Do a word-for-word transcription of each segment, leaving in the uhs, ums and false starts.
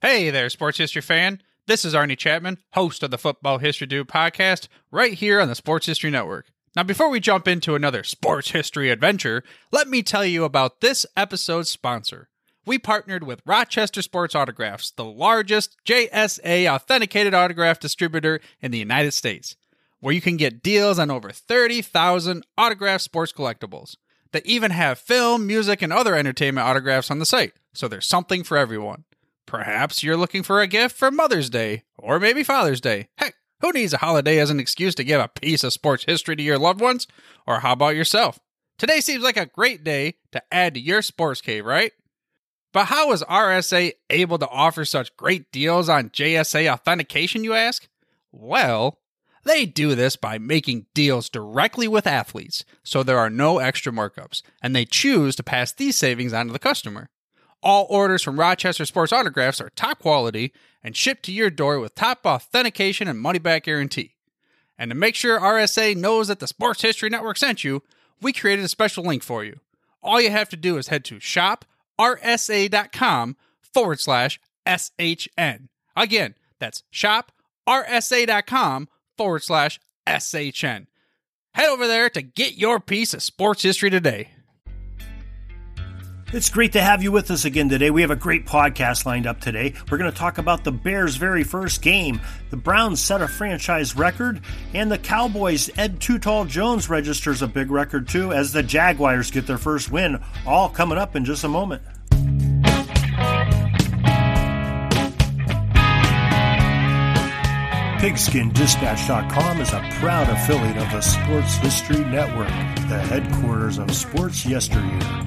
Hey there, sports history fan. This is Arnie Chapman, host of the Football History Dude podcast, right here on the Sports History Network. Now, before we jump into another sports history adventure, let me tell you about this episode's sponsor. We partnered with Rochester Sports Autographs, the largest J S A authenticated autograph distributor in the United States, where you can get deals on over thirty thousand autographed sports collectibles. They even have film, music, and other entertainment autographs on the site, so there's something for everyone. Perhaps you're looking for a gift for Mother's Day, or maybe Father's Day. Heck, who needs a holiday as an excuse to give a piece of sports history to your loved ones? Or how about yourself? Today seems like a great day to add to your sports cave, right? But how is R S A able to offer such great deals on J S A authentication, you ask? Well, they do this by making deals directly with athletes, so there are no extra markups, and they choose to pass these savings on to the customer. All orders from Rochester Sports Autographs are top quality and shipped to your door with top authentication and money-back guarantee. And to make sure R S A knows that the Sports History Network sent you, we created a special link for you. All you have to do is head to shoprsa.com forward slash SHN. Again, that's shoprsa.com forward slash SHN. Head over there to get your piece of sports history today. It's great to have you with us again today. We have a great podcast lined up today. We're going to talk about the Bears' very first game. The Browns set a franchise record, and the Cowboys' Ed Too Tall Jones registers a big record too as the Jaguars get their first win. All coming up in just a moment. Pigskin Dispatch dot com is a proud affiliate of the Sports History Network, the headquarters of sports yesteryear.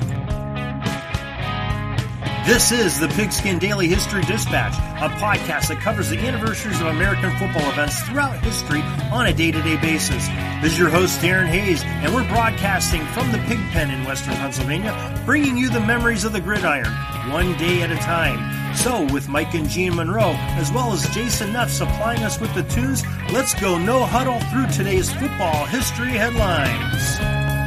This is the Pigskin Daily History Dispatch, a podcast that covers the anniversaries of American football events throughout history on a day-to-day basis. This is your host, Darren Hayes, and we're broadcasting from the Pigpen in Western Pennsylvania, bringing you the memories of the gridiron, one day at a time. So, with Mike and Gene Monroe, as well as Jason Neff supplying us with the tunes, let's go no huddle through today's football history headlines.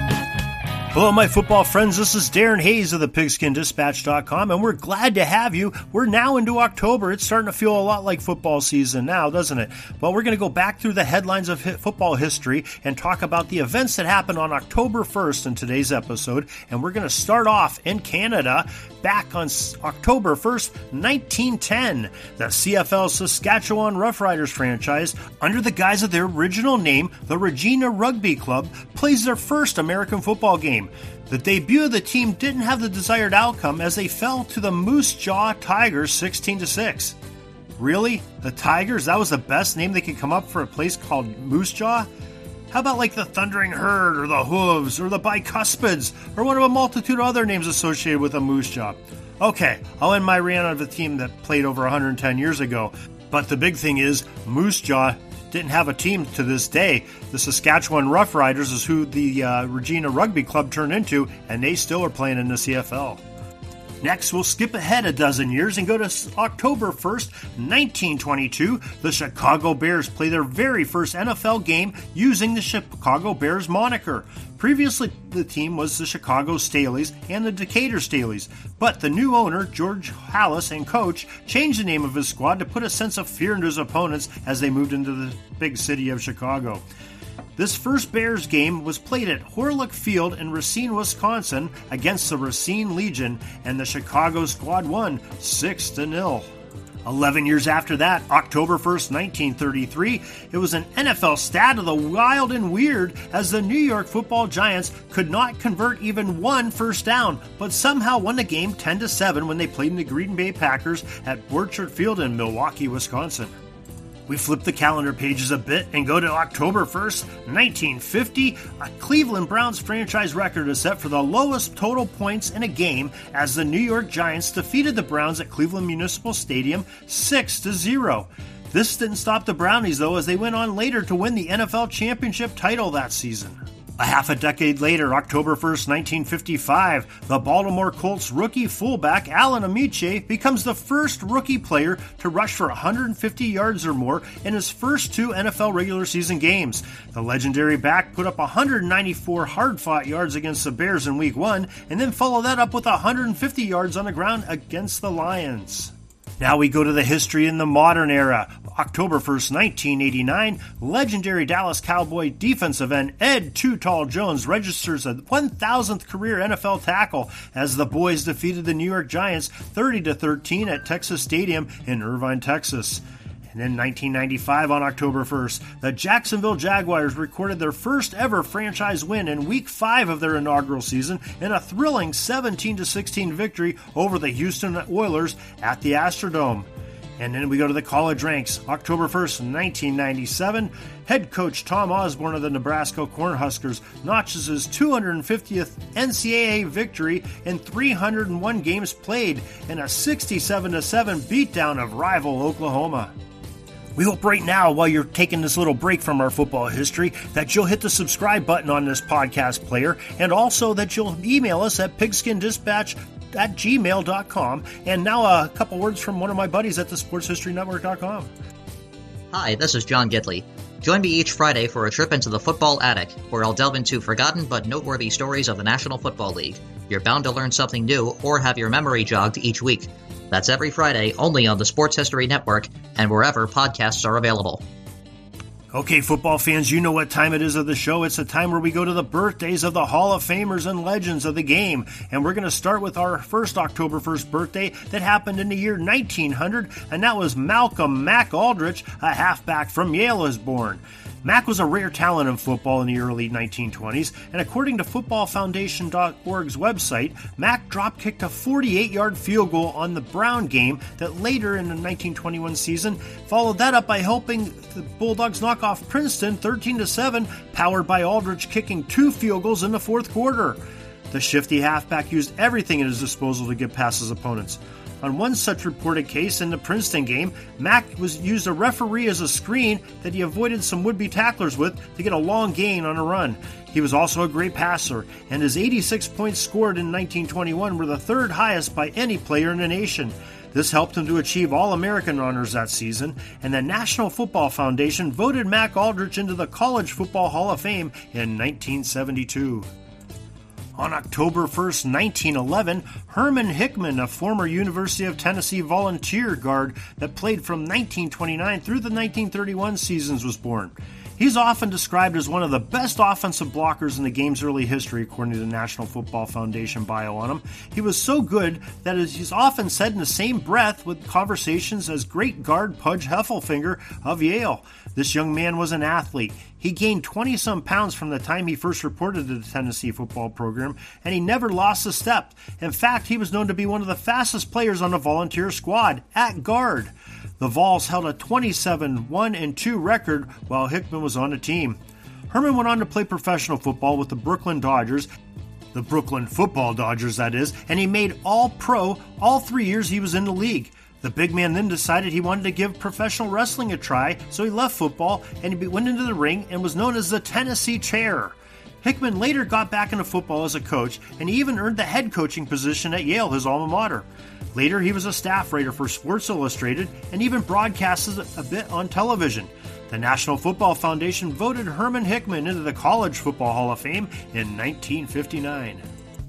Hello, my football friends. This is Darren Hayes of the Pigskin Dispatch dot com, and we're glad to have you. We're now into October. It's starting to feel a lot like football season now, doesn't it? But we're going to go back through the headlines of football history and talk about the events that happened on October first in today's episode. And we're going to start off in Canada back on October first, nineteen ten. The C F L Saskatchewan Roughriders franchise, under the guise of their original name, the Regina Rugby Club, plays their first American football game. The debut of the team didn't have the desired outcome as they fell to the Moose Jaw Tigers sixteen to six. Really? The Tigers? That was the best name they could come up for a place called Moose Jaw? How about like the Thundering Herd or the Hooves or the Bicuspids or one of a multitude of other names associated with a Moose Jaw? Okay, I'll end my rant of a team that played over one hundred ten years ago. But the big thing is, Moose Jaw didn't have a team to this day. The Saskatchewan Roughriders is who the uh, Regina Rugby Club turned into, and they still are playing in the C F L. Next, we'll skip ahead a dozen years and go to October first, nineteen twenty-two. The Chicago Bears play their very first N F L game using the Chicago Bears moniker. Previously, the team was the Chicago Staleys and the Decatur Staleys, but the new owner, George Halas, and coach changed the name of his squad to put a sense of fear into his opponents as they moved into the big city of Chicago. This first Bears game was played at Horlick Field in Racine, Wisconsin against the Racine Legion, and the Chicago squad won six to nil. Eleven years after that, October first, nineteen thirty-three, it was an N F L stat of the wild and weird as the New York Football Giants could not convert even one first down, but somehow won the game ten to seven when they played in the Green Bay Packers at Borchardt Field in Milwaukee, Wisconsin. We flip the calendar pages a bit and go to October first, nineteen fifty. A Cleveland Browns franchise record is set for the lowest total points in a game as the New York Giants defeated the Browns at Cleveland Municipal Stadium six to zero. This didn't stop the Brownies, though, as they went on later to win the N F L championship title that season. A half a decade later, October first, nineteen fifty-five, the Baltimore Colts rookie fullback Alan Amiche becomes the first rookie player to rush for one hundred fifty yards or more in his first two N F L regular season games. The legendary back put up one hundred ninety-four hard-fought yards against the Bears in Week one, and then followed that up with one hundred fifty yards on the ground against the Lions. Now we go to the history in the modern era. October first, nineteen eighty-nine, legendary Dallas Cowboy defensive end Ed Too Tall Jones registers a one thousandth career N F L tackle as the boys defeated the New York Giants thirty to thirteen at Texas Stadium in Irvine, Texas. And in nineteen ninety-five, on October first, the Jacksonville Jaguars recorded their first ever franchise win in Week five of their inaugural season in a thrilling seventeen to sixteen victory over the Houston Oilers at the Astrodome. And then we go to the college ranks. October first, nineteen ninety-seven, head coach Tom Osborne of the Nebraska Cornhuskers notches his two hundred fiftieth N C double A victory in three hundred one games played in a sixty-seven to seven beatdown of rival Oklahoma. We hope right now, while you're taking this little break from our football history, that you'll hit the subscribe button on this podcast player, and also that you'll email us at pigskindispatch at gmail dot com. And now a couple words from one of my buddies at the sports history network dot com. Hi, this is John Gidley. Join me each Friday for a trip into the football attic, where I'll delve into forgotten but noteworthy stories of the National Football League. You're bound to learn something new or have your memory jogged each week. That's every Friday, only on the Sports History Network and wherever podcasts are available. Okay, football fans, you know what time it is of the show. It's the time where we go to the birthdays of the Hall of Famers and legends of the game. And we're going to start with our first October first birthday that happened in the year nineteen hundred, and that was Malcolm Mac Aldrich, a halfback from Yale, is born. Mac was a rare talent in football in the early nineteen twenties, and according to football foundation dot org's website, Mac drop-kicked a forty-eight-yard field goal on the Brown game that later in the nineteen twenty-one season followed that up by helping the Bulldogs knock off Princeton thirteen to seven, powered by Aldrich kicking two field goals in the fourth quarter. The shifty halfback used everything at his disposal to get past his opponents. On one such reported case in the Princeton game, Mac was used a referee as a screen that he avoided some would-be tacklers with to get a long gain on a run. He was also a great passer, and his eighty-six points scored in nineteen twenty-one were the third highest by any player in the nation. This helped him to achieve All-American honors that season, and the National Football Foundation voted Mac Aldrich into the College Football Hall of Fame in nineteen seventy-two. On October first, nineteen eleven, Herman Hickman, a former University of Tennessee volunteer guard that played from nineteen twenty-nine through the nineteen thirty-one seasons, was born. He's often described as one of the best offensive blockers in the game's early history, according to the National Football Foundation bio on him. He was so good that he's often said in the same breath with conversations as great guard Pudge Heffelfinger of Yale. This young man was an athlete. He gained twenty-some pounds from the time he first reported to the Tennessee football program, and he never lost a step. In fact, he was known to be one of the fastest players on the volunteer squad at guard. The Vols held a twenty-seven one and two record while Hickman was on the team. Herman went on to play professional football with the Brooklyn Dodgers, the Brooklyn Football Dodgers, that is, and he made All-Pro all three years he was in the league. The big man then decided he wanted to give professional wrestling a try, so he left football and he went into the ring and was known as the Tennessee Chair. Hickman later got back into football as a coach, and he even earned the head coaching position at Yale, his alma mater. Later, he was a staff writer for Sports Illustrated and even broadcasted a bit on television. The National Football Foundation voted Herman Hickman into the College Football Hall of Fame in nineteen fifty-nine.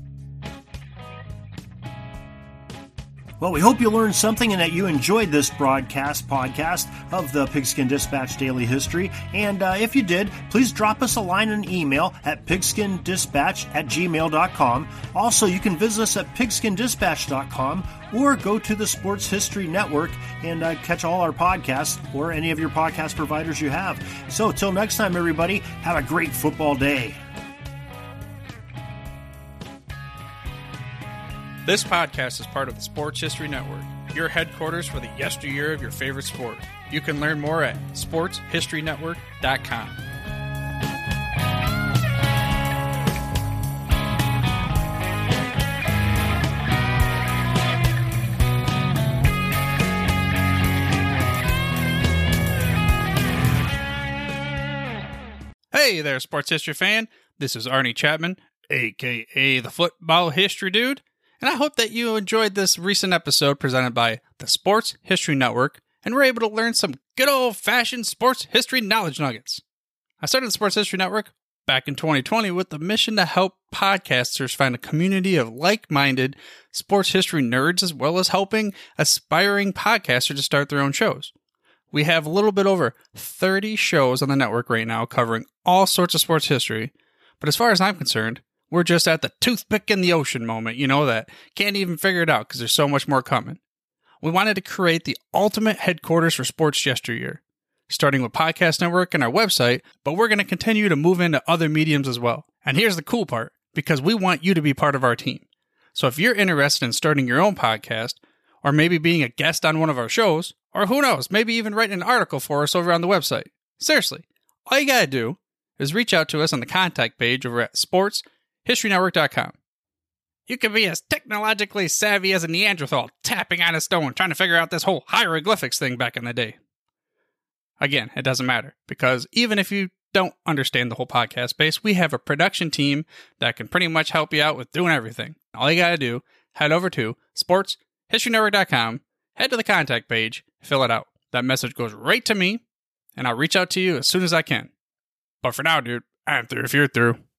Well, we hope you learned something and that you enjoyed this broadcast podcast of the Pigskin Dispatch Daily History. And uh, if you did, please drop us a line and email at pigskindispatch at gmail dot com. Also, you can visit us at pigskin dispatch dot com or go to the Sports History Network and uh, catch all our podcasts or any of your podcast providers you have. So, till next time, everybody, have a great football day. This podcast is part of the Sports History Network, your headquarters for the yesteryear of your favorite sport. You can learn more at sports history network dot com. Hey there, sports history fan. This is Arnie Chapman, aka the Football History Dude. And I hope that you enjoyed this recent episode presented by the Sports History Network and were able to learn some good old-fashioned sports history knowledge nuggets. I started the Sports History Network back in twenty twenty with the mission to help podcasters find a community of like-minded sports history nerds, as well as helping aspiring podcasters to start their own shows. We have a little bit over thirty shows on the network right now covering all sorts of sports history, but as far as I'm concerned, we're just at the toothpick in the ocean moment, you know, that can't even figure it out because there's so much more coming. We wanted to create the ultimate headquarters for sports yesteryear, starting with Podcast Network and our website, but we're going to continue to move into other mediums as well. And here's the cool part, because we want you to be part of our team. So if you're interested in starting your own podcast, or maybe being a guest on one of our shows, or who knows, maybe even writing an article for us over on the website. Seriously, all you gotta do is reach out to us on the contact page over at sports history network dot com. You can be as technologically savvy as a Neanderthal tapping on a stone trying to figure out this whole hieroglyphics thing back in the day. Again, it doesn't matter, because even if you don't understand the whole podcast space, we have a production team that can pretty much help you out with doing everything. All you gotta do, head over to sports history network dot com, head to the contact page, fill it out. That message goes right to me, and I'll reach out to you as soon as I can. But for now, dude, I'm through if you're through.